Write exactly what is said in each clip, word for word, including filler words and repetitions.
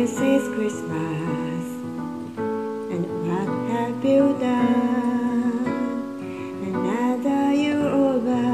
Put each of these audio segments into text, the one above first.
this is Christmas, and what have you done? Another year over,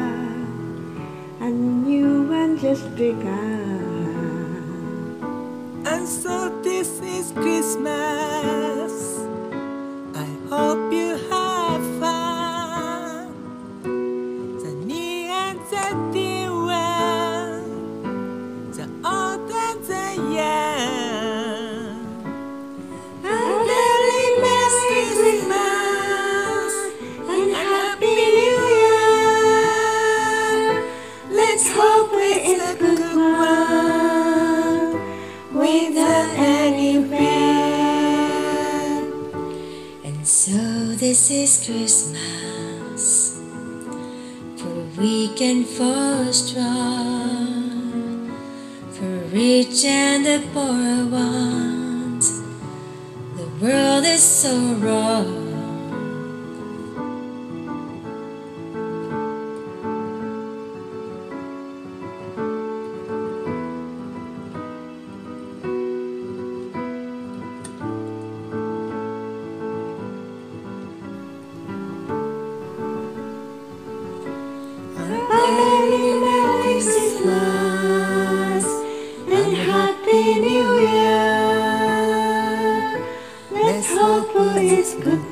a new one just begun. And so this is Christmas. I hope you have fun. The near and the dear one, the old and the young. A very Merry Christmas and Happy New Year. Let's hope it's a good one without any fear. And so this is Christmas, for weak and for strong, for rich and the poor ones. The world is so wrong. Very Merry Christmas and Happy New Year. Let's hope it's good